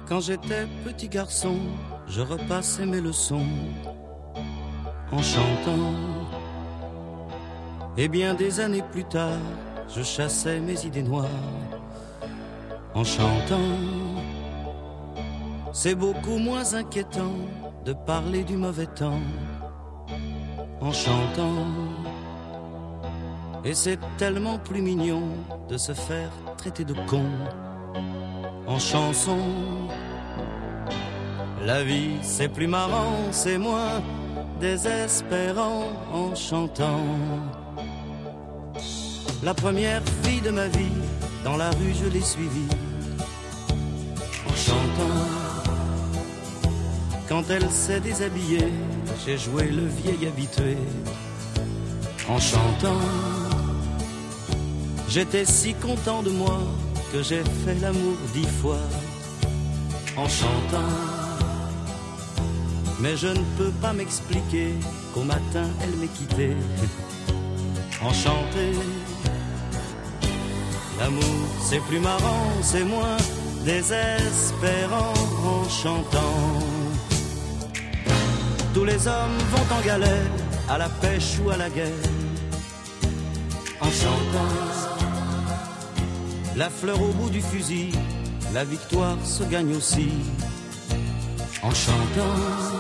Quand j'étais petit garçon, je repassais mes leçons en chantant. Et bien des années plus tard, je chassais mes idées noires en chantant. C'est beaucoup moins inquiétant de parler du mauvais temps en chantant. Et c'est tellement plus mignon de se faire traiter de con en chanson. La vie c'est plus marrant, c'est moins désespérant en chantant. La première fille de ma vie, dans la rue je l'ai suivie en chantant. Quand elle s'est déshabillée, j'ai joué le vieil habitué en chantant. J'étais si content de moi que j'ai fait l'amour 10 fois en chantant. Mais je ne peux pas m'expliquer qu'au matin elle m'ait quitté enchanté. L'amour c'est plus marrant, c'est moins désespérant en chantant. Tous les hommes vont en galère, à la pêche ou à la guerre en chantant. La fleur au bout du fusil, la victoire se gagne aussi en chantant.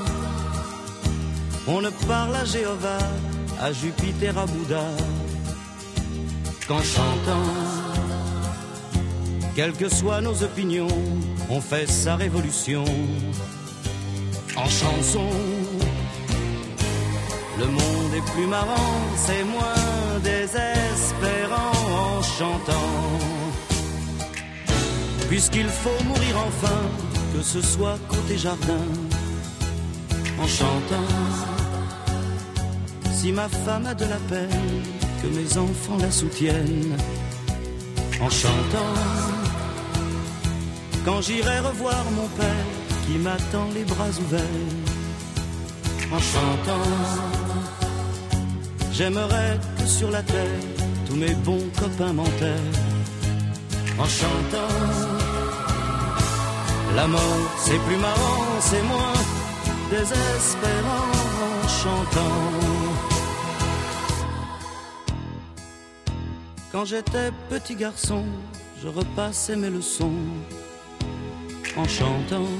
On ne parle à Jéhovah, à Jupiter, à Bouddha qu'en chantant. Quelles que soient nos opinions, on fait sa révolution en chanson. Le monde est plus marrant, c'est moins désespérant en chantant. Puisqu'il faut mourir enfin, que ce soit côté jardin en chantant. Si ma femme a de la peine, que mes enfants la soutiennent en chantant. Quand j'irai revoir mon père qui m'attend les bras ouverts en chantant. J'aimerais que sur la terre tous mes bons copains m'enterrent en chantant. La mort c'est plus marrant, c'est moins désespérant en chantant. Quand j'étais petit garçon, je repassais mes leçons en chantant.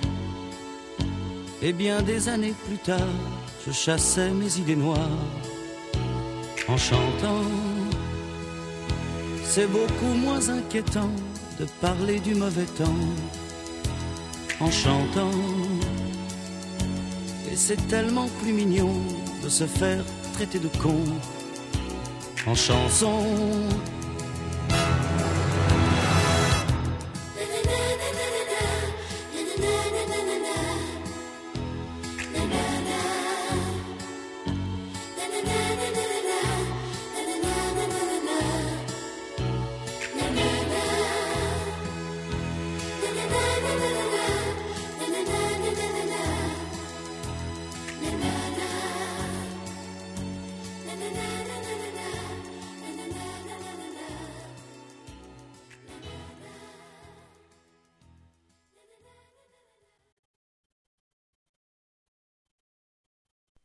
Et bien des années plus tard, je chassais mes idées noires en chantant. C'est beaucoup moins inquiétant de parler du mauvais temps en chantant. Et c'est tellement plus mignon de se faire traiter de con en chanson.